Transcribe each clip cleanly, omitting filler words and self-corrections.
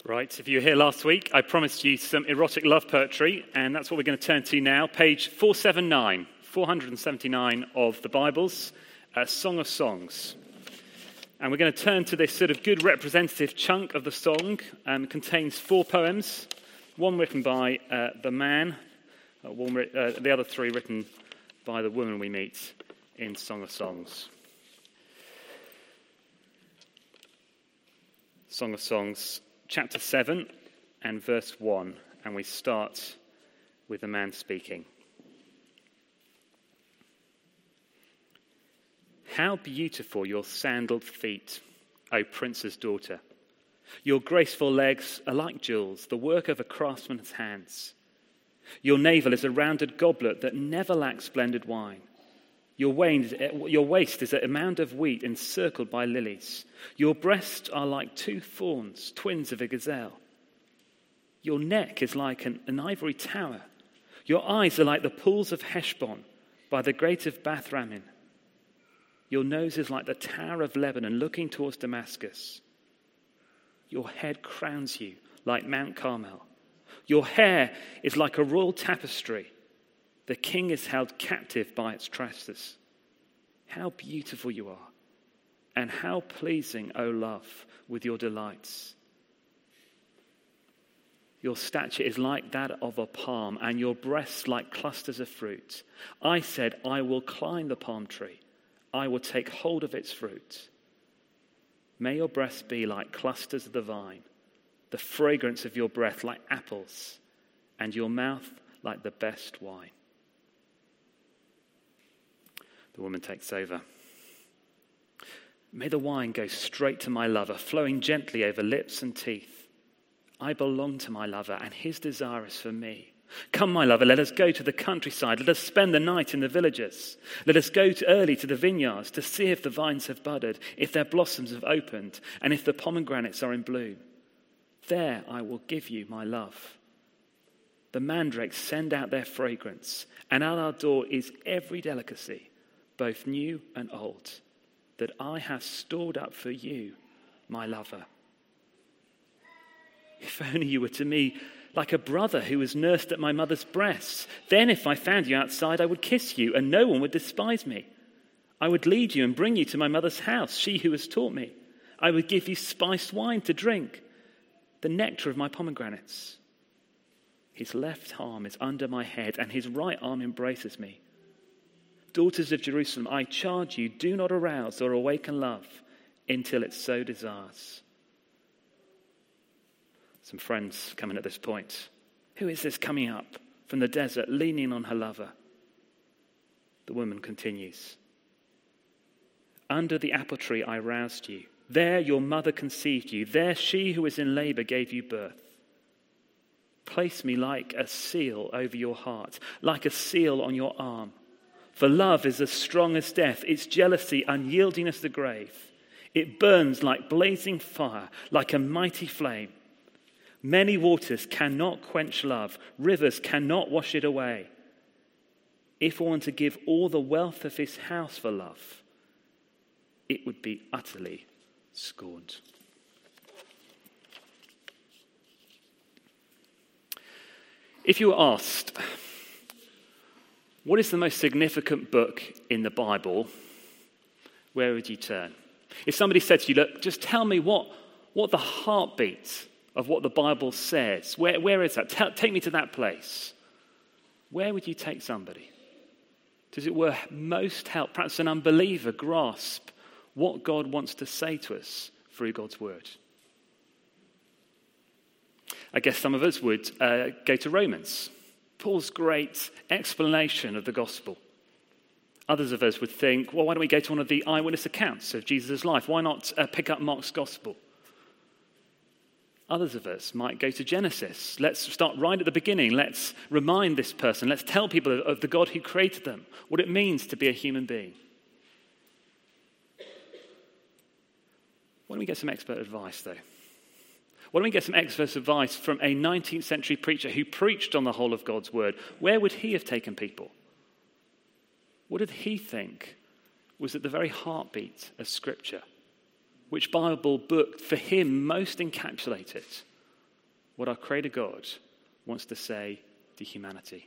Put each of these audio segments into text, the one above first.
Right, if you were here last week, I promised you some erotic love poetry, and that's what we're going to turn to now. Page 479 of the Bibles, Song of Songs. And we're going to turn to this sort of good representative chunk of the song. It contains 4 poems, one written by the man, the other 3 written by the woman we meet in Song of Songs. Song of Songs, chapter 7 and verse 1, and we start with the man speaking. How beautiful your sandaled feet, O prince's daughter. Your graceful legs are like jewels, the work of a craftsman's hands. Your navel is a rounded goblet that never lacks splendid wine. Your waist is a mound of wheat encircled by lilies. Your breasts are like 2 fawns, twins of a gazelle. Your neck is like an ivory tower. Your eyes are like the pools of Heshbon by the Great of Bath-rammim. Your nose is like the Tower of Lebanon looking towards Damascus. Your head crowns you like Mount Carmel. Your hair is like a royal tapestry. The king is held captive by its tresses. How beautiful you are, and how pleasing, O love, with your delights. Your stature is like that of a palm, and your breasts like clusters of fruit. I said, I will climb the palm tree. I will take hold of its fruit. May your breasts be like clusters of the vine, the fragrance of your breath like apples, and your mouth like the best wine. The woman takes over. May the wine go straight to my lover, flowing gently over lips and teeth. I belong to my lover, and his desire is for me. Come, my lover, let us go to the countryside. Let us spend the night in the villages. Let us go early to the vineyards to see if the vines have budded, if their blossoms have opened, and if the pomegranates are in bloom. There I will give you my love. The mandrakes send out their fragrance, and at our door is every delicacy, both new and old, that I have stored up for you, my lover. If only you were to me like a brother who was nursed at my mother's breasts. Then if I found you outside, I would kiss you, and no one would despise me. I would lead you and bring you to my mother's house, she who has taught me. I would give you spiced wine to drink, the nectar of my pomegranates. His left arm is under my head, and his right arm embraces me. Daughters of Jerusalem, I charge you, do not arouse or awaken love until it so desires. Some friends come in at this point. Who is this coming up from the desert, leaning on her lover? The woman continues. Under the apple tree I roused you. There your mother conceived you. There she who is in labor gave you birth. Place me like a seal over your heart, like a seal on your arm. For love is as strong as death, its jealousy unyielding as the grave. It burns like blazing fire, like a mighty flame. Many waters cannot quench love, rivers cannot wash it away. If one were to give all the wealth of his house for love, it would be utterly scorned. If you were asked, what is the most significant book in the Bible? Where would you turn? If somebody said to you, look, just tell me what the heartbeat of what the Bible says, where is that? Take me to that place. Where would you take somebody? Does it were most help, perhaps an unbeliever, grasp what God wants to say to us through God's word? I guess some of us would go to Romans. Paul's great explanation of the gospel. Others of us would think, well, why don't we go to one of the eyewitness accounts of Jesus' life? Why not pick up Mark's gospel? Others of us might go to Genesis. Let's start right at the beginning. Let's remind this person. Let's tell people of the God who created them, what it means to be a human being. Why don't we get some expert advice, though? Why don't we get some expert advice from a 19th century preacher who preached on the whole of God's word? Where would he have taken people? What did he think was at the very heartbeat of Scripture? Which Bible book for him most encapsulated what our Creator God wants to say to humanity.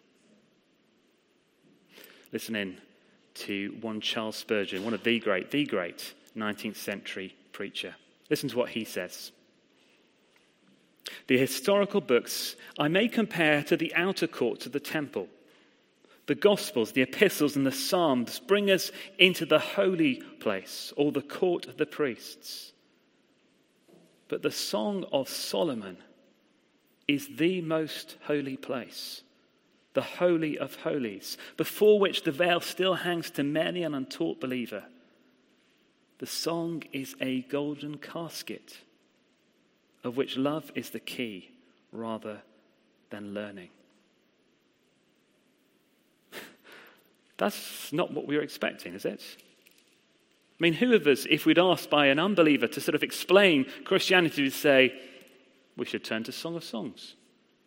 Listen in to one Charles Spurgeon, one of the great 19th century preacher. Listen to what he says. The historical books I may compare to the outer courts of the temple. The Gospels, the Epistles, and the Psalms bring us into the holy place, or the court of the priests. But the Song of Solomon is the most holy place, the Holy of Holies, before which the veil still hangs to many an untaught believer. The song is a golden casket, of which love is the key rather than learning. That's not what we were expecting, is it? I mean, who of us, if we'd asked by an unbeliever to sort of explain Christianity, would say, we should turn to Song of Songs?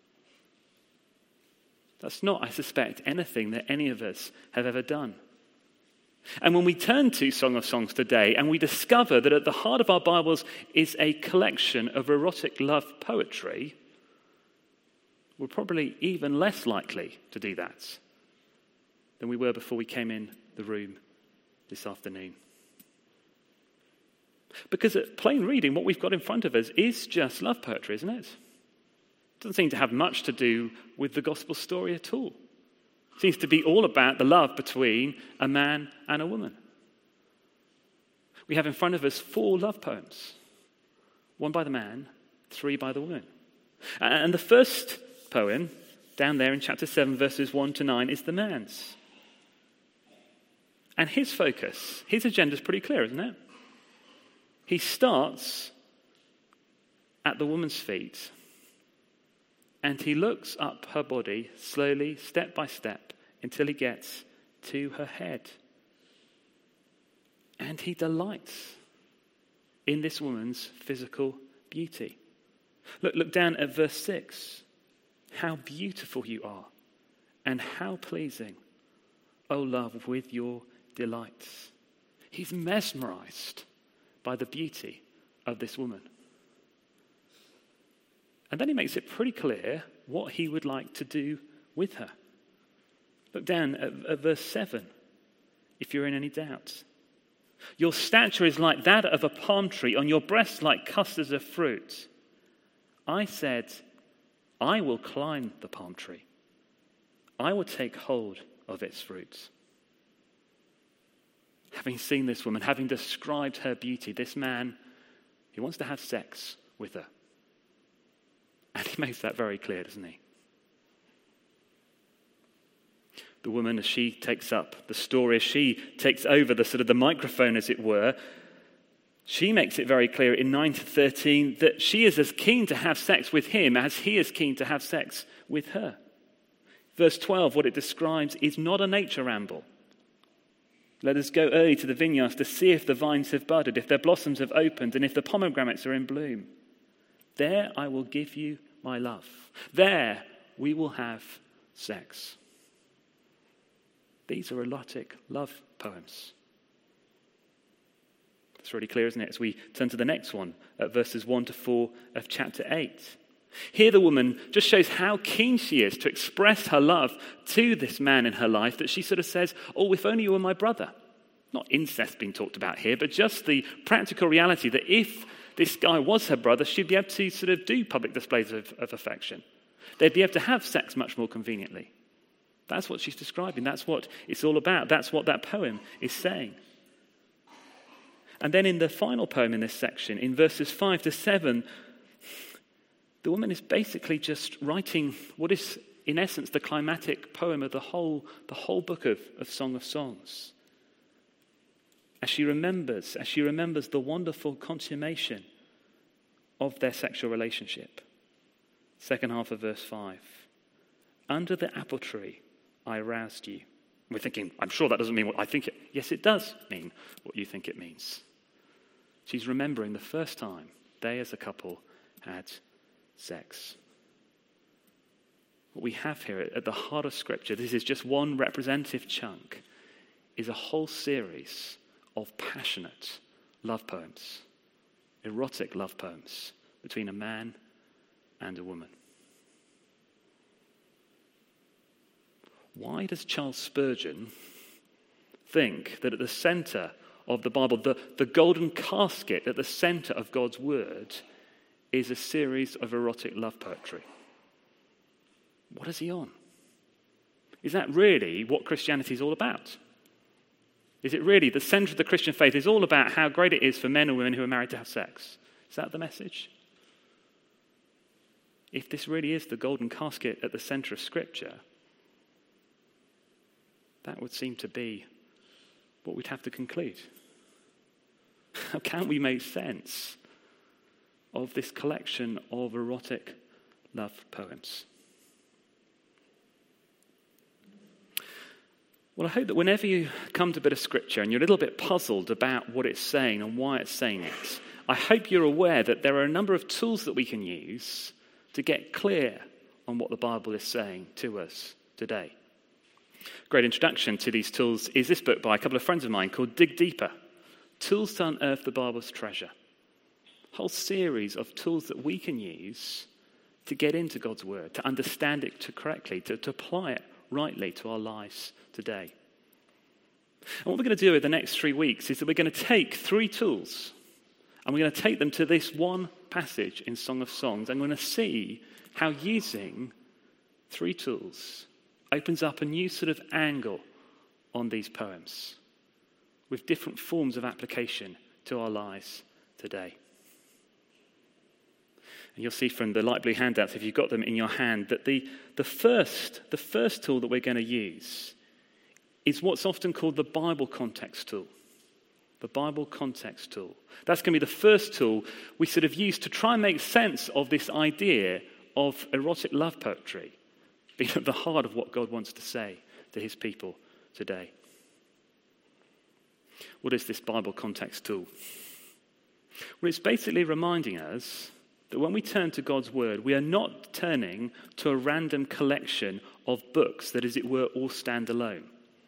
That's not, I suspect, anything that any of us have ever done. And when we turn to Song of Songs today and we discover that at the heart of our Bibles is a collection of erotic love poetry, we're probably even less likely to do that than we were before we came in the room this afternoon. Because at plain reading, what we've got in front of us is just love poetry, isn't it? It doesn't seem to have much to do with the gospel story at all. It seems to be all about the love between a man and a woman. We have in front of us 4 love poems. 1 by the man, 3 by the woman. And the first poem, down there in chapter 7, verses 1 to 9, is the man's. And his focus, his agenda is pretty clear, isn't it? He starts at the woman's feet and he looks up her body slowly, step by step, until he gets to her head. And he delights in this woman's physical beauty. Look down at verse 6. How beautiful you are, and how pleasing, O love, with your delights. He's mesmerized by the beauty of this woman. And then he makes it pretty clear what he would like to do with her. Look down at verse 7, if you're in any doubt. Your stature is like that of a palm tree, on your breasts like clusters of fruit. I said, I will climb the palm tree. I will take hold of its fruits. Having seen this woman, having described her beauty, this man, he wants to have sex with her. And he makes that very clear, doesn't he? The woman, as she takes up the story, as she takes over the sort of the microphone, as it were, she makes it very clear in 9 to 13 that she is as keen to have sex with him as he is keen to have sex with her. Verse 12, what it describes is not a nature ramble. Let us go early to the vineyards to see if the vines have budded, if their blossoms have opened, and if the pomegranates are in bloom. There I will give you my love. There we will have sex. These are erotic love poems. It's really clear, isn't it? As we turn to the next one, at verses 1 to 4 of chapter 8. Here the woman just shows how keen she is to express her love to this man in her life, that she sort of says, oh, if only you were my brother. Not incest being talked about here, but just the practical reality that if this guy was her brother, she'd be able to sort of do public displays of affection. They'd be able to have sex much more conveniently. That's what she's describing. That's what it's all about. That's what that poem is saying. And then in the final poem in this section, in verses 5 to 7, the woman is basically just writing what is, in essence, the climatic poem of the whole book of Song of Songs. As she remembers the wonderful consummation of their sexual relationship. Second half of verse 5. Under the apple tree, I aroused you. We're thinking, I'm sure that doesn't mean what I think it... Yes, it does mean what you think it means. She's remembering the first time they as a couple had sex. What we have here at the heart of Scripture, this is just one representative chunk, is a whole series of passionate love poems, erotic love poems between a man and a woman. Why does Charles Spurgeon think that at the centre of the Bible, the golden casket at the centre of God's word is a series of erotic love poetry? What is he on? Is that really what Christianity is all about? Is it really the centre of the Christian faith is all about how great it is for men and women who are married to have sex? Is that the message? If this really is the golden casket at the centre of Scripture, that would seem to be what we'd have to conclude. How can we make sense of this collection of erotic love poems? Well, I hope that whenever you come to a bit of Scripture and you're a little bit puzzled about what it's saying and why it's saying it, I hope you're aware that there are a number of tools that we can use to get clear on what the Bible is saying to us today. Great introduction to these tools is this book by a couple of friends of mine called Dig Deeper, Tools to Unearth the Bible's Treasure. A whole series of tools that we can use to get into God's word, to understand it correctly, to apply it rightly to our lives today. And what we're going to do over the next 3 weeks is that we're going to take 3 tools and we're going to take them to this one passage in Song of Songs, and we're going to see how using 3 tools opens up a new sort of angle on these poems with different forms of application to our lives today. And you'll see from the light blue handouts, if you've got them in your hand, that the first tool that we're going to use is what's often called the Bible context tool. The Bible context tool. That's going to be the first tool we sort of use to try and make sense of this idea of erotic love poetry being at the heart of what God wants to say to his people today. What is this Bible context tool? Well, it's basically reminding us that when we turn to God's word, we are not turning to a random collection of books that, as it were, all stand alone.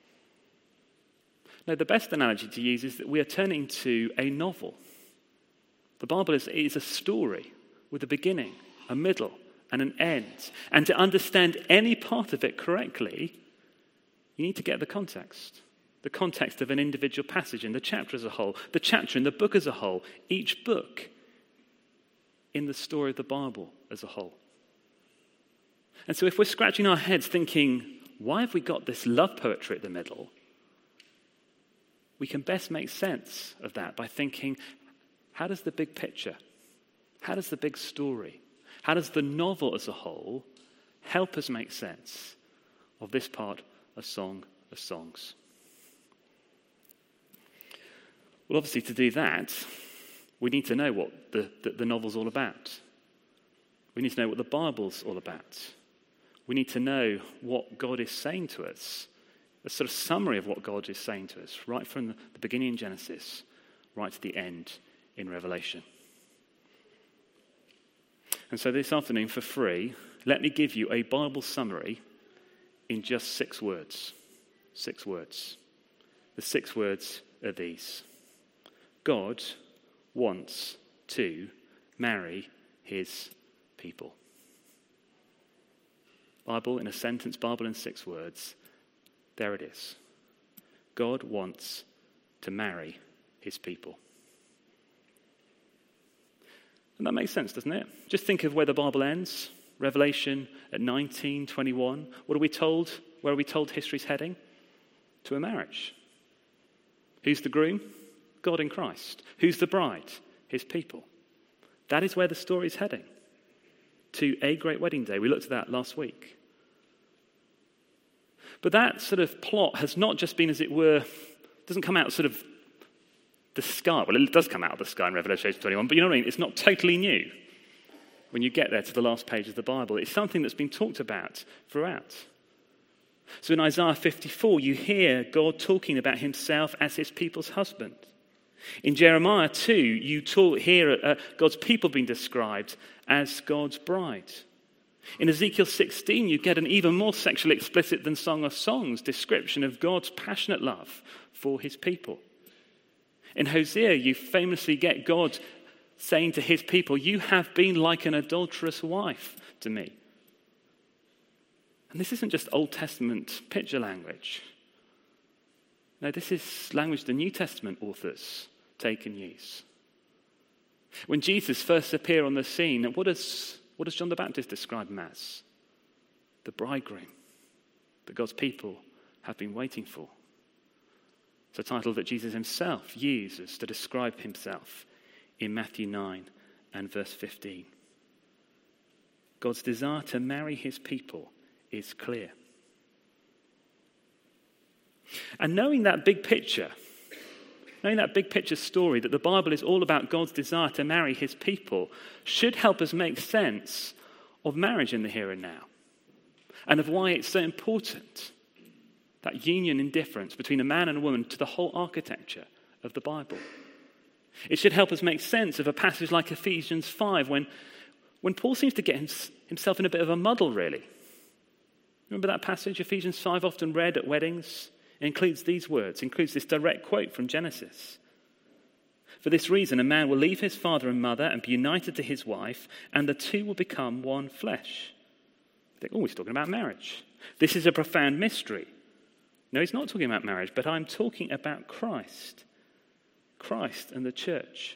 No, the best analogy to use is that we are turning to a novel. The Bible is a story with a beginning, a middle, and an end. And to understand any part of it correctly, you need to get the context of an individual passage in the chapter as a whole, the chapter in the book as a whole, each book in the story of the Bible as a whole. And so if we're scratching our heads thinking, why have we got this love poetry at the middle? We can best make sense of that by thinking, how does the big picture, how does the big story, how does the novel as a whole help us make sense of this part of Song of Songs? Well, obviously, to do that, we need to know what the novel's all about. We need to know what the Bible's all about. We need to know what God is saying to us, a sort of summary of what God is saying to us, right from the beginning in Genesis, right to the end in Revelation. And so this afternoon, for free, let me give you a Bible summary in just 6 words. 6 words. The 6 words are these. God wants to marry his people. Bible in a sentence, Bible in 6 words. There it is. God wants to marry his people. And that makes sense, doesn't it? Just think of where the Bible ends. Revelation at 19:21. What are we told? Where are we told history's heading? To a marriage. Who's the groom? God in Christ. Who's the bride? His people. That is where the story is heading. To a great wedding day. We looked at that last week. But that sort of plot has not just been, as it were, doesn't come out sort of the sky. Well, it does come out of the sky in Revelation 21, but you know what I mean? It's not totally new when you get there to the last page of the Bible. It's something that's been talked about throughout. So in Isaiah 54, you hear God talking about himself as his people's husband. In Jeremiah 2, you hear God's people being described as God's bride. In Ezekiel 16, you get an even more sexually explicit than Song of Songs description of God's passionate love for his people. In Hosea, you famously get God saying to his people, "You have been like an adulterous wife to me." And this isn't just Old Testament picture language. No, this is language the New Testament authors take and use. When Jesus first appeared on the scene, what does John the Baptist describe him as? The bridegroom that God's people have been waiting for. It's a title that Jesus himself uses to describe himself in Matthew 9 and verse 15. God's desire to marry his people is clear. And knowing that big picture story that the Bible is all about God's desire to marry his people should help us make sense of marriage in the here and now and of why it's so important, that union and difference between a man and a woman, to the whole architecture of the Bible. It should help us make sense of a passage like Ephesians 5 when Paul seems to get himself in a bit of a muddle, really. Remember that passage, Ephesians 5, often read at weddings? It includes these words, includes this direct quote from Genesis. "For this reason, a man will leave his father and mother and be united to his wife, and the two will become one flesh." I think, he's talking about marriage. This is a profound mystery. No, he's not talking about marriage, but I'm talking about Christ. Christ and the church.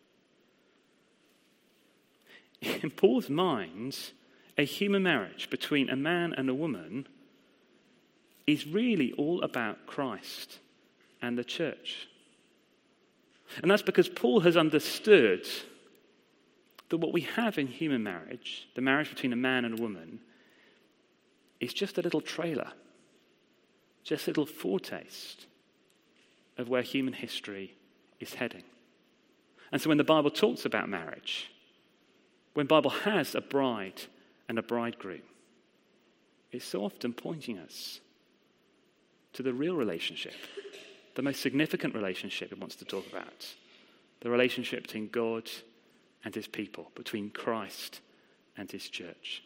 In Paul's mind, a human marriage between a man and a woman is really all about Christ and the church. And that's because Paul has understood that what we have in human marriage, the marriage between a man and a woman, is just a little trailer, just a little foretaste of where human history is heading. And so when the Bible talks about marriage, when the Bible has a bride and a bridegroom, it's so often pointing us to the real relationship, the most significant relationship it wants to talk about, the relationship between God and his people, between Christ and his church.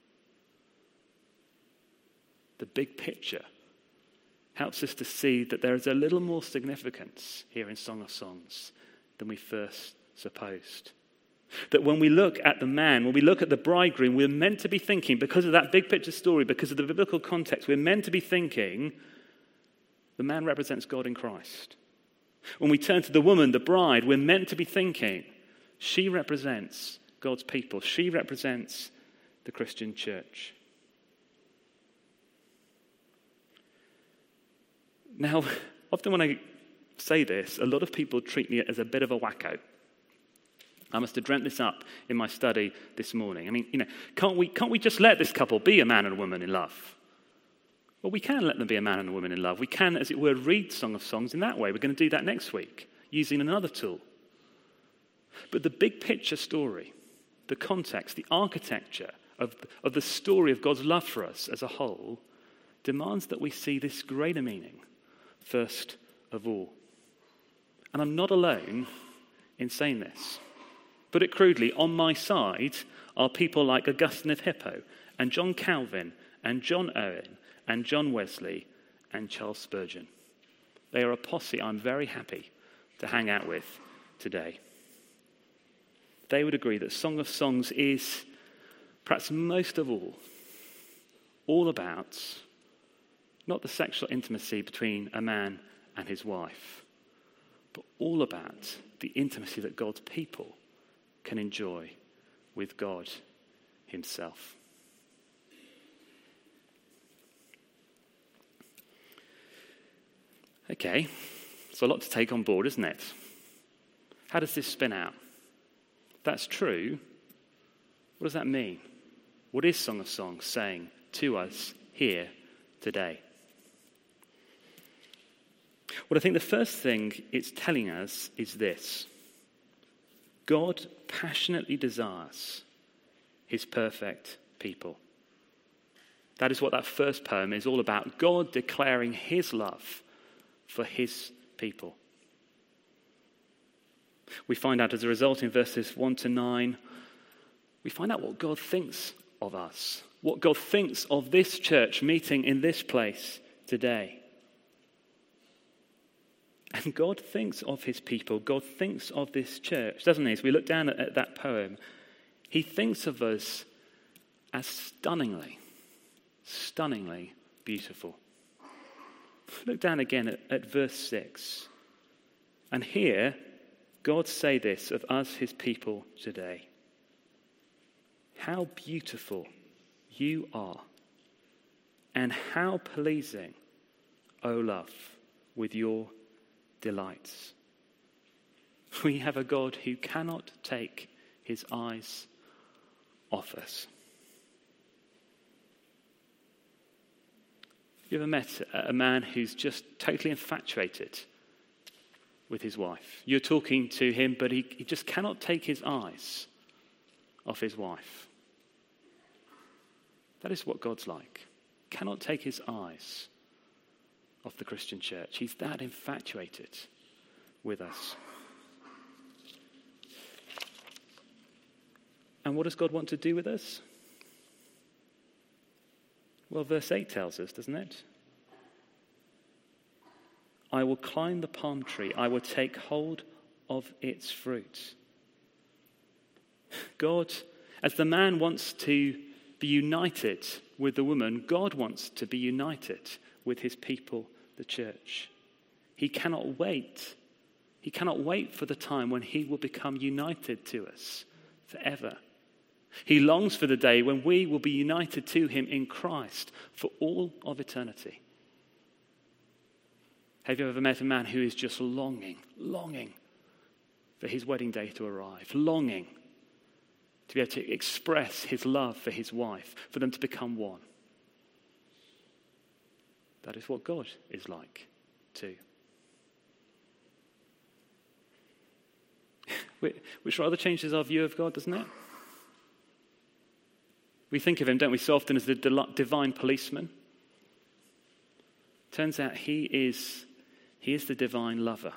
The big picture helps us to see that there is a little more significance here in Song of Songs than we first supposed. That when we look at the man, when we look at the bridegroom, we're meant to be thinking, because of that big picture story, because of the biblical context, we're meant to be thinking the man represents God in Christ. When we turn to the woman, the bride, we're meant to be thinking she represents God's people. She represents the Christian church. Now, often when I say this, a lot of people treat me as a bit of a wacko. I must have dreamt this up in my study this morning. I mean, can't we just let this couple be a man and a woman in love? Well, we can let them be a man and a woman in love. We can, as it were, read Song of Songs in that way. We're going to do that next week, using another tool. But the big picture story, the context, the architecture of the story of God's love for us as a whole demands that we see this greater meaning first of all. And I'm not alone in saying this. Put it crudely, on my side are people like Augustine of Hippo and John Calvin and John Owen and John Wesley and Charles Spurgeon. They are a posse I'm very happy to hang out with today. They would agree that Song of Songs is, perhaps most of all about not the sexual intimacy between a man and his wife, but all about the intimacy that God's people can enjoy with God himself. Okay, it's a lot to take on board, isn't it? How does this spin out? If that's true, what does that mean? What is Song of Songs saying to us here today? Well, I think the first thing it's telling us is this. God passionately desires his perfect people. That is what that first poem is all about. God declaring his love for his people. We find out as a result in verses 1 to 9, we find out what God thinks of us, what God thinks of this church meeting in this place today. And God thinks of his people. God thinks of this church, doesn't he? As we look down at that poem, he thinks of us as stunningly beautiful. Look down again at verse 6. And here, God say this of us, his people today. How beautiful you are, and how pleasing, O love, with your delights. We have a God who cannot take his eyes off us. You ever met a man who's just totally infatuated with his wife? You're talking to him, but he just cannot take his eyes off his wife. That is what God's like. Cannot take his eyes off the Christian church. He's that infatuated with us. And what does God want to do with us? Well, verse 8 tells us, doesn't it? I will climb the palm tree. I will take hold of its fruit. God, as the man wants to be united with the woman, God wants to be united with his people, the church. He cannot wait. He cannot wait for the time when he will become united to us forever. He longs for the day when we will be united to him in Christ for all of eternity. Have you ever met a man who is just longing for his wedding day to arrive, longing to be able to express his love for his wife, for them to become one? That is what God is like too. Which rather changes our view of God, doesn't it? We think of him, don't we, so often as the divine policeman. Turns out he is the divine lover.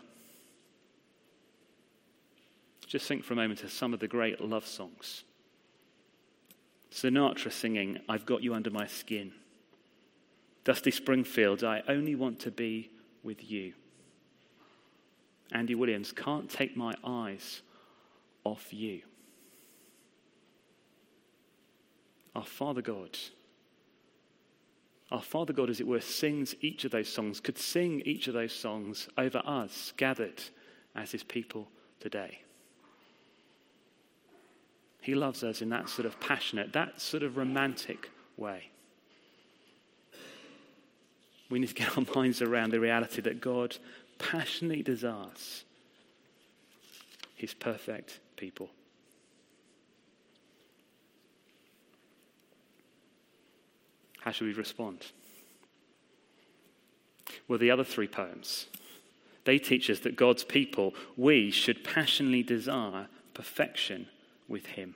Just think for a moment of some of the great love songs. Sinatra singing, I've Got You Under My Skin. Dusty Springfield, I Only Want to Be With You. Andy Williams, Can't Take My Eyes Off You. Our Father God, as it were, sings each of those songs, could sing each of those songs over us, gathered as his people today. He loves us in that sort of passionate, that sort of romantic way. We need to get our minds around the reality that God passionately desires his perfect people. How should we respond? Well, the other three poems, they teach us that God's people, we should passionately desire perfection with him.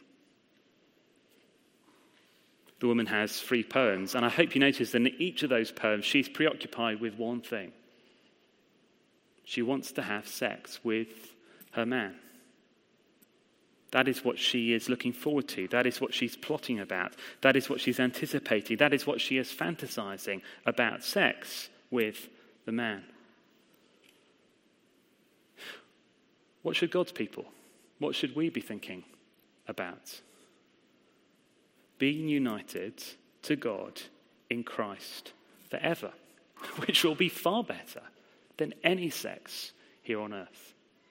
The woman has three poems, and I hope you notice that in each of those poems, she's preoccupied with one thing. She wants to have sex with her man. That is what she is looking forward to. That is what she's plotting about. That is what she's anticipating. That is what she is fantasizing about, sex with the man. What should God's people, what should we be thinking about? Being united to God in Christ forever, which will be far better than any sex here on earth.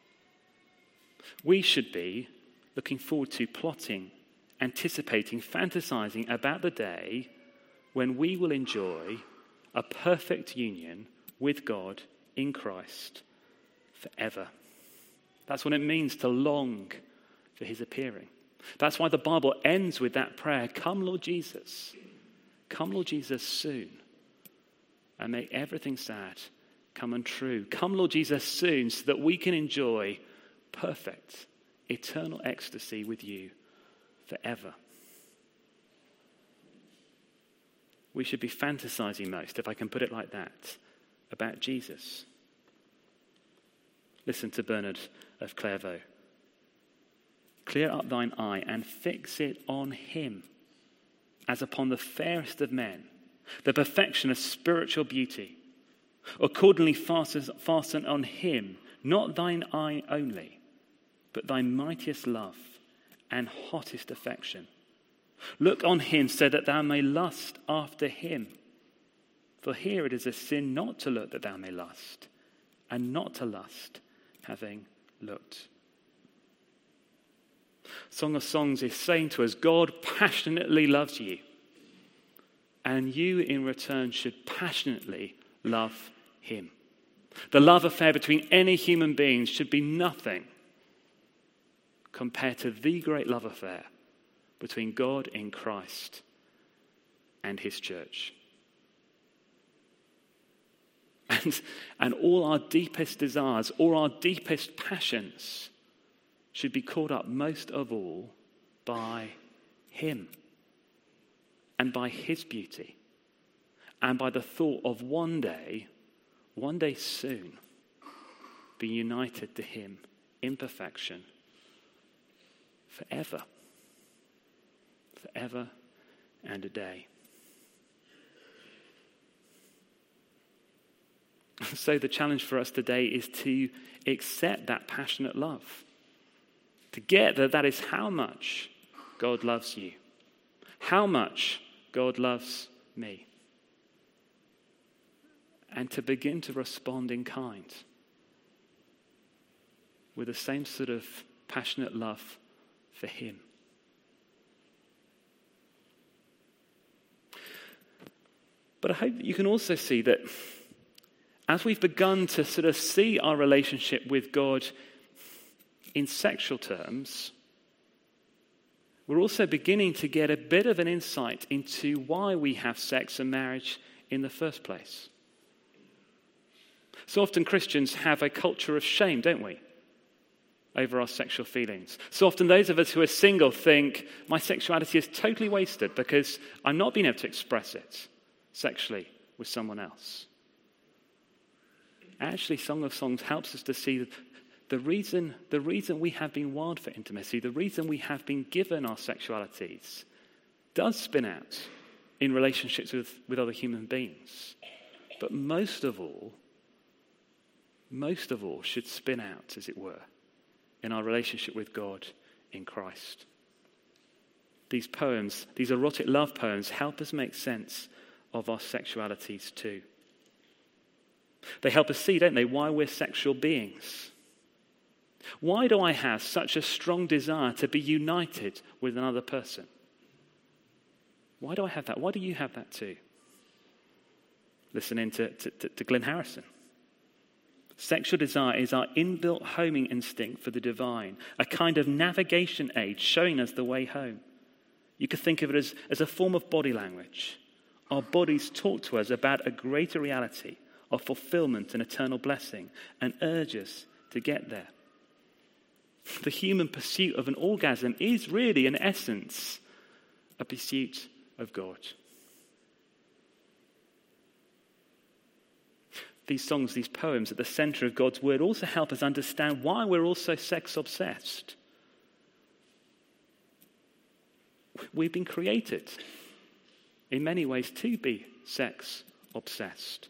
We should be looking forward to plotting, anticipating, fantasizing about the day when we will enjoy a perfect union with God in Christ forever. That's what it means to long for his appearing. That's why the Bible ends with that prayer, come Lord Jesus. Come Lord Jesus soon and make everything sad come untrue. Come Lord Jesus soon so that we can enjoy perfect, eternal ecstasy with you forever. We should be fantasizing most, if I can put it like that, about Jesus. Listen to Bernard of Clairvaux. Clear up thine eye and fix it on him as upon the fairest of men, the perfection of spiritual beauty, Accordingly, fasten on him, not thine eye only, but thy mightiest love and hottest affection. Look on him so that thou may lust after him. For here it is a sin not to look that thou may lust, and not to lust having looked. Song of Songs is saying to us, God passionately loves you, and you in return should passionately love him. The love affair between any human beings should be nothing compared to the great love affair between God in Christ and his church. And all our deepest desires, all our deepest passions should be caught up most of all by him and by his beauty and by the thought of one day soon, be united to him in perfection forever and a day. So the challenge for us today is to accept that passionate love, to get that is how much God loves you, how much God loves me, and to begin to respond in kind with the same sort of passionate love for him. But I hope that you can also see that as we've begun to sort of see our relationship with God in sexual terms, we're also beginning to get a bit of an insight into why we have sex and marriage in the first place. So often Christians have a culture of shame, don't we, over our sexual feelings. So often those of us who are single think, my sexuality is totally wasted because I'm not being able to express it sexually with someone else. Actually, Song of Songs helps us to see that the reason we have been wired for intimacy, the reason we have been given our sexualities, does spin out in relationships with other human beings. But most of all should spin out, as it were, in our relationship with God in Christ. These poems, these erotic love poems, help us make sense of our sexualities too. They help us see, don't they, why we're sexual beings. Why do I have such a strong desire to be united with another person? Why do I have that? Why do you have that too? Listen in to Glenn Harrison. Sexual desire is our inbuilt homing instinct for the divine, a kind of navigation aid showing us the way home. You could think of it as a form of body language. Our bodies talk to us about a greater reality of fulfillment and eternal blessing and urge us to get there. The human pursuit of an orgasm is really, in essence, a pursuit of God. These songs, these poems at the center of God's word also help us understand why we're also sex-obsessed. We've been created, in many ways, to be sex-obsessed.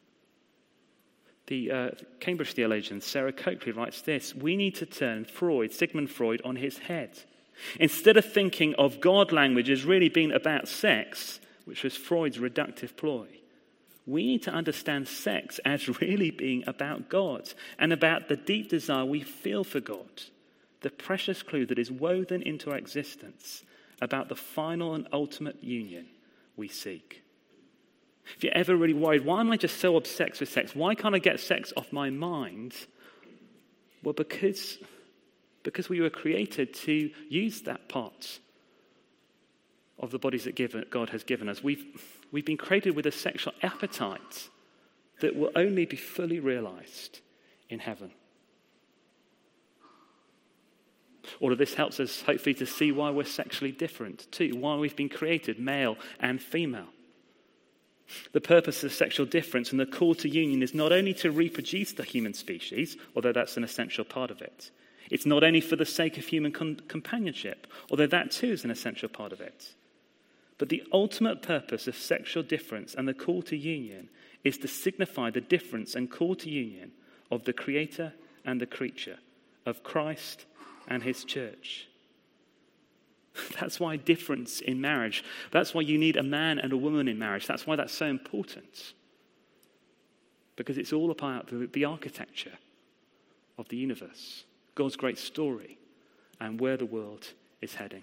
The Cambridge theologian Sarah Coakley writes this: we need to turn Sigmund Freud, on his head. Instead of thinking of God language as really being about sex, which was Freud's reductive ploy, we need to understand sex as really being about God and about the deep desire we feel for God, the precious clue that is woven into our existence about the final and ultimate union we seek. If you're ever really worried, why am I just so obsessed with sex? Why can't I get sex off my mind? Well, because we were created to use that part of the bodies that God has given us. We've been created with a sexual appetite that will only be fully realized in heaven. All of this helps us, hopefully, to see why we're sexually different too, why we've been created male and female. The purpose of sexual difference and the call to union is not only to reproduce the human species, although that's an essential part of it. It's not only for the sake of human companionship, although that too is an essential part of it. But the ultimate purpose of sexual difference and the call to union is to signify the difference and call to union of the Creator and the creature, of Christ and his church. That's why difference in marriage, that's why you need a man and a woman in marriage. That's why that's so important. Because it's all about the architecture of the universe, God's great story, and where the world is heading.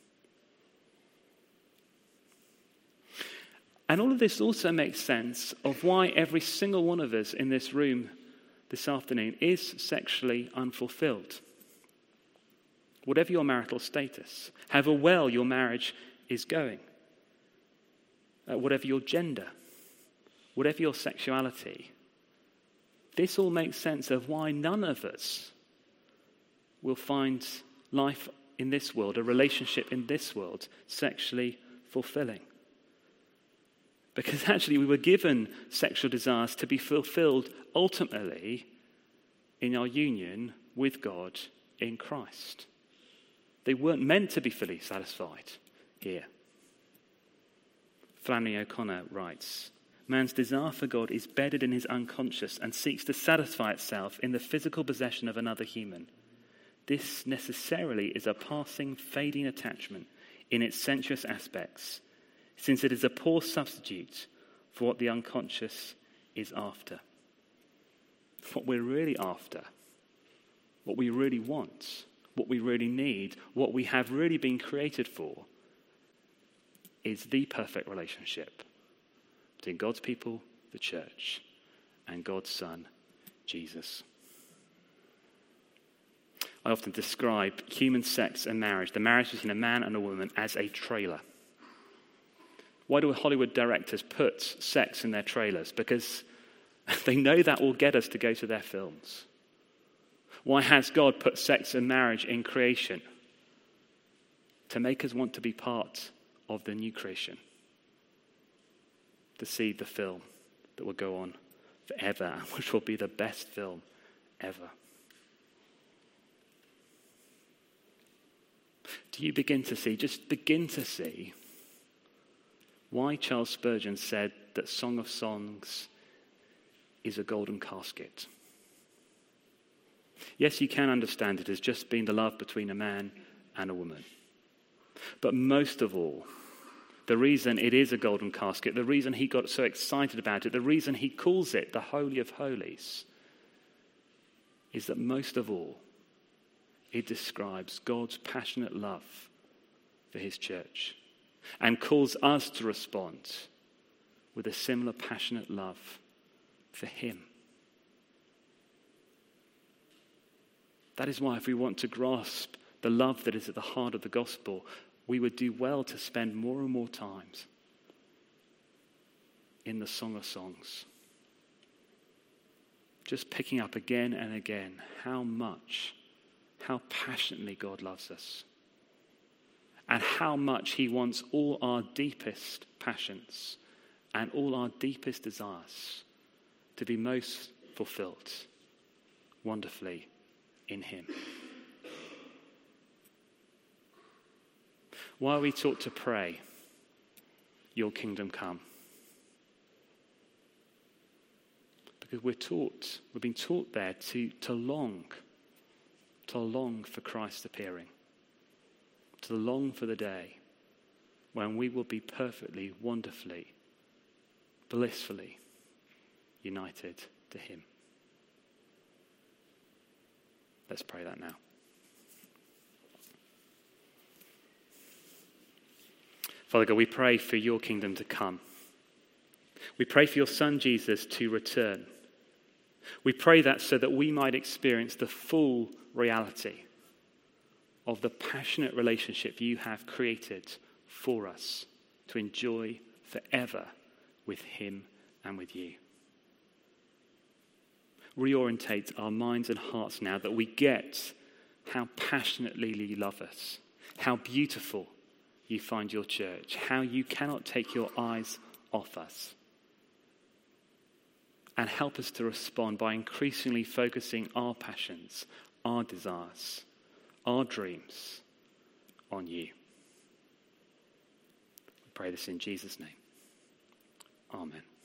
And all of this also makes sense of why every single one of us in this room this afternoon is sexually unfulfilled. Whatever your marital status, however well your marriage is going, whatever your gender, whatever your sexuality, this all makes sense of why none of us will find life in this world, a relationship in this world, sexually fulfilling. Because actually we were given sexual desires to be fulfilled ultimately in our union with God in Christ. They weren't meant to be fully satisfied here. Flannery O'Connor writes, "Man's desire for God is bedded in his unconscious and seeks to satisfy itself in the physical possession of another human. This necessarily is a passing, fading attachment in its sensuous aspects, since it is a poor substitute for what the unconscious is after." What we're really after, what we really want, what we really need, what we have really been created for, is the perfect relationship between God's people, the church, and God's Son, Jesus. I often describe human sex and marriage, the marriage between a man and a woman, as a trailer. Why do Hollywood directors put sex in their trailers? Because they know that will get us to go to their films. Why has God put sex and marriage in creation? To make us want to be part of the new creation. To see the film that will go on forever, which will be the best film ever. Do you begin to see why Charles Spurgeon said that Song of Songs is a golden casket? Yes, you can understand it as just being the love between a man and a woman. But most of all, the reason it is a golden casket, the reason he got so excited about it, the reason he calls it the Holy of Holies, is that most of all, it describes God's passionate love for his church and calls us to respond with a similar passionate love for him. That is why if we want to grasp the love that is at the heart of the gospel, we would do well to spend more and more times in the Song of Songs. Just picking up again and again how passionately God loves us. And how much he wants all our deepest passions and all our deepest desires to be most fulfilled wonderfully in him. Why are we taught to pray, "Your kingdom come"? Because we've been taught there to long for Christ appearing, to long for the day when we will be perfectly, wonderfully, blissfully united to him. Let's pray that now. Father God, we pray for your kingdom to come. We pray for your Son Jesus to return. We pray that so that we might experience the full reality of the passionate relationship you have created for us to enjoy forever with him and with you. Reorientate our minds and hearts now that we get how passionately you love us, how beautiful you find your church, how you cannot take your eyes off us. And help us to respond by increasingly focusing our passions, our desires, our dreams on you. We pray this in Jesus' name. Amen.